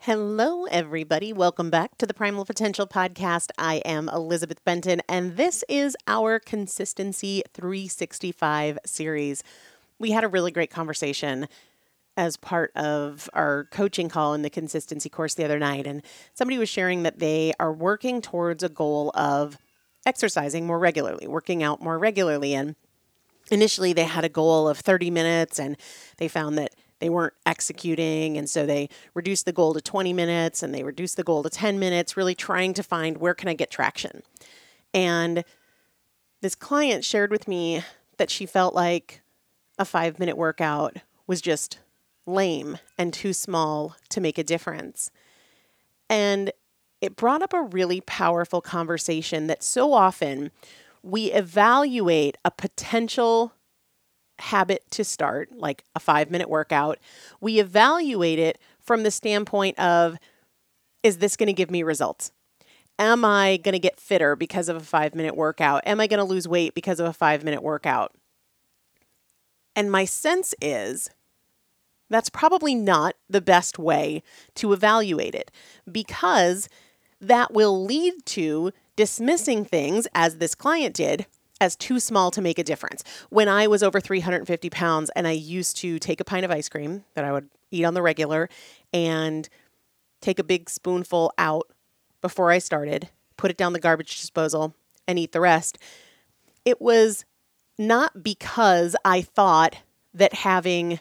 Hello, everybody. Welcome back to the Primal Potential Podcast. I am Elizabeth Benton, and this is our Consistency 365 series. We had a really great conversation as part of our coaching call in the consistency course the other night, and somebody was sharing that they are working towards a goal of exercising more regularly, working out more regularly, and initially they had a goal of 30 minutes and they found that they weren't executing. And so they reduced the goal to 20 minutes and they reduced the goal to 10 minutes, really trying to find where can I get traction. And this client shared with me that she felt like a 5-minute workout was just lame and too small to make a difference. And it brought up a really powerful conversation that so often we evaluate a potential habit to start, like a 5-minute workout. We evaluate it from the standpoint of, is this going to give me results? Am I going to get fitter because of a 5-minute workout? Am I going to lose weight because of a 5-minute workout? And my sense is that's probably not the best way to evaluate it, because that will lead to dismissing things, as this client did, as too small to make a difference. When I was over 350 pounds and I used to take a pint of ice cream that I would eat on the regular and take a big spoonful out before I started, put it down the garbage disposal and eat the rest, it was not because I thought that having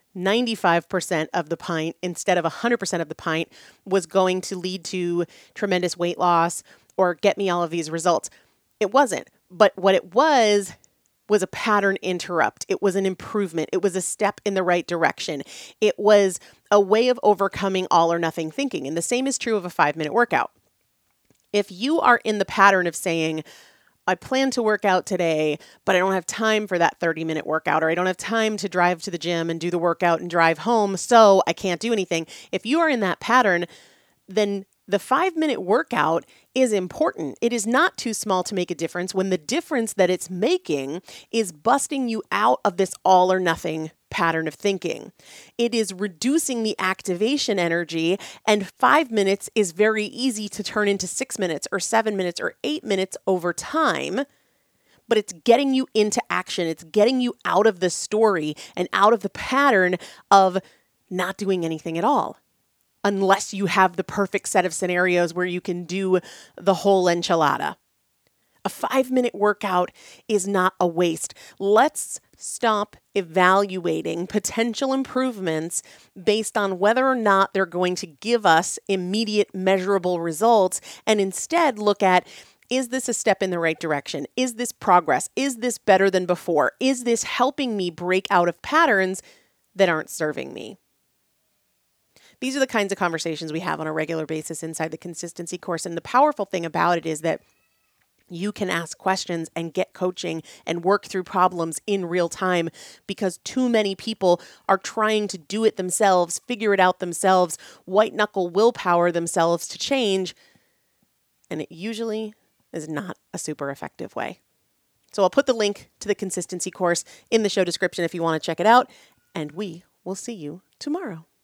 95% of the pint instead of 100% of the pint was going to lead to tremendous weight loss or get me all of these results. It wasn't. But what it was a pattern interrupt. It was an improvement. It was a step in the right direction. It was a way of overcoming all or nothing thinking. And the same is true of a 5-minute workout. If you are in the pattern of saying, I plan to work out today, but I don't have time for that 30-minute workout, or I don't have time to drive to the gym and do the workout and drive home, so I can't do anything. If you are in that pattern, then the 5-minute workout is important. It is not too small to make a difference when the difference that it's making is busting you out of this all or nothing pattern of thinking. It is reducing the activation energy, and 5 minutes is very easy to turn into 6 minutes or 7 minutes or 8 minutes over time. But it's getting you into action. It's getting you out of the story and out of the pattern of not doing anything at all, unless you have the perfect set of scenarios where you can do the whole enchilada. A 5-minute workout is not a waste. Let's stop evaluating potential improvements based on whether or not they're going to give us immediate measurable results, and instead look at, is this a step in the right direction? Is this progress? Is this better than before? Is this helping me break out of patterns that aren't serving me? These are the kinds of conversations we have on a regular basis inside the consistency course. And the powerful thing about it is that you can ask questions and get coaching and work through problems in real time, because too many people are trying to do it themselves, figure it out themselves, white knuckle willpower themselves to change. And it usually is not a super effective way. So I'll put the link to the consistency course in the show description if you want to check it out. And we will see you tomorrow.